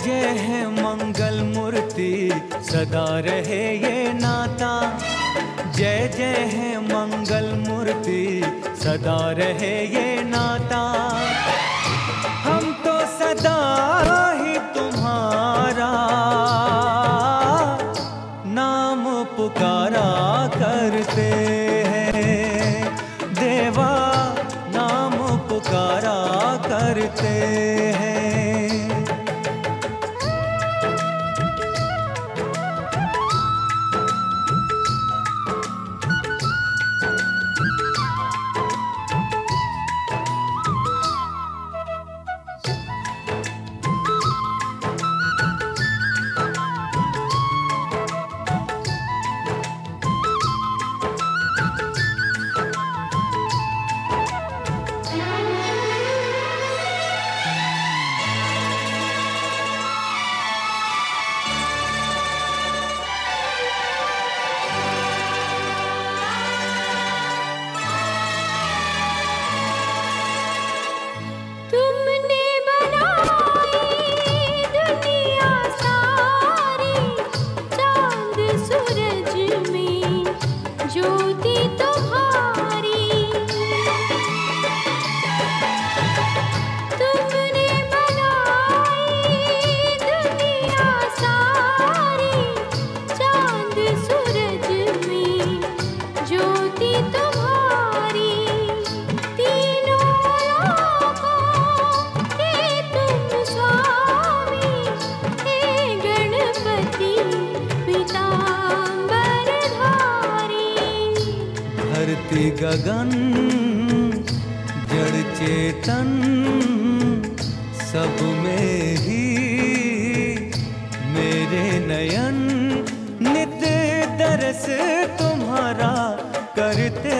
जय है मंगल मूर्ति, सदा रहे ये नाता। जय जय है मंगल मूर्ति, सदा रहे ये नाता। हम तो सदा ही तुम्हारा नाम पुकारा करते हैं, देवा नाम पुकारा करते हैं। धरती गगन जड़ चेतन सब में ही मेरे नयन नित दरस तुम्हारा करते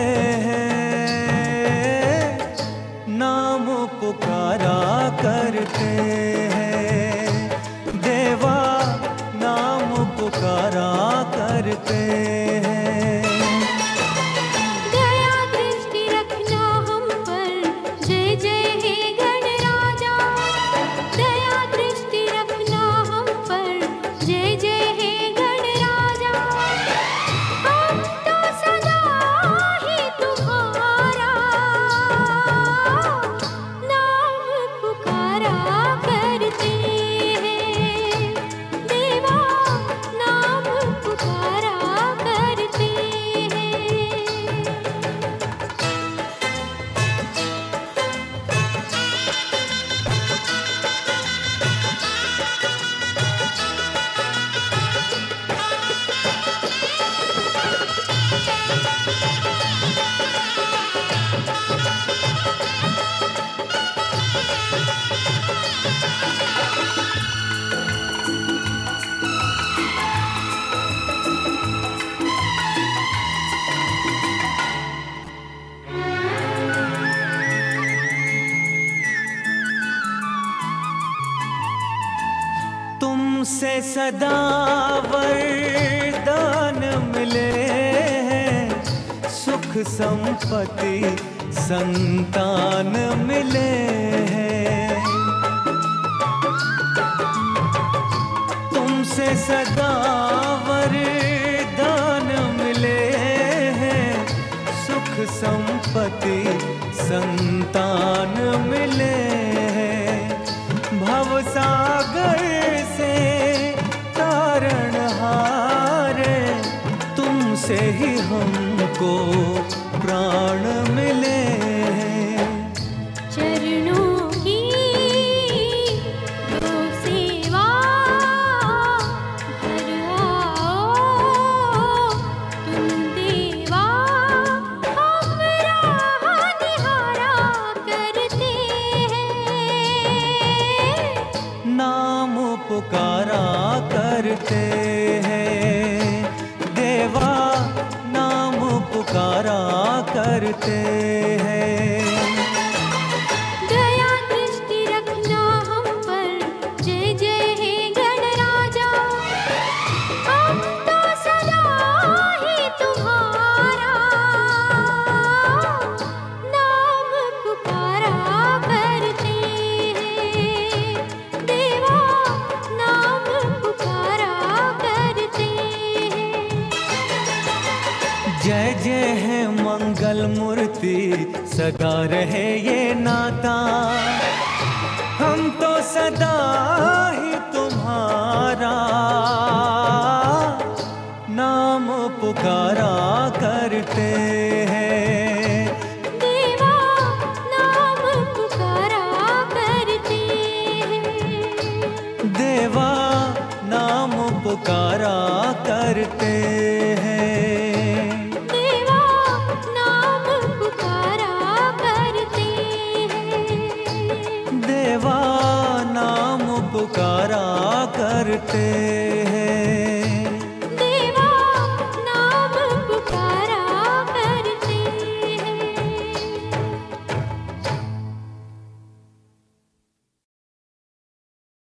हैं, नाम पुकारा करते हैं, देवा नाम पुकारा करते हैं। तुमसे सदा वरदान मिले हैं, सुख संपत्ति संतान मिले हैं। तुमसे सदा वरदान मिले हैं, सुख संपत्ति संतान मिले हैं। भवसागर से तारणहार तुमसे ही हमको प्राण मिले हैं। चरणों की दो सेवा घर आओ तुम देवा, हम राह निहारा करते हैं, नाम पुकारा करते हैं, देवा नाम पुकारा करते हैं। दया दृष्टि रखना हम पर, जय जय हे गणराजा। हम तो सदा ही तुम्हारा नाम पुकारा करते हैं, देवा मूर्ति सदा रहे ये नाता। हम तो सदा ही तुम्हारा नाम पुकारा करते हैं। देवा नाम पुकारा करते हैं। देवा नाम पुकारा करते हैं। देवा नाम पुकारा करते हैं। देवा नाम पुकारा करते हैं।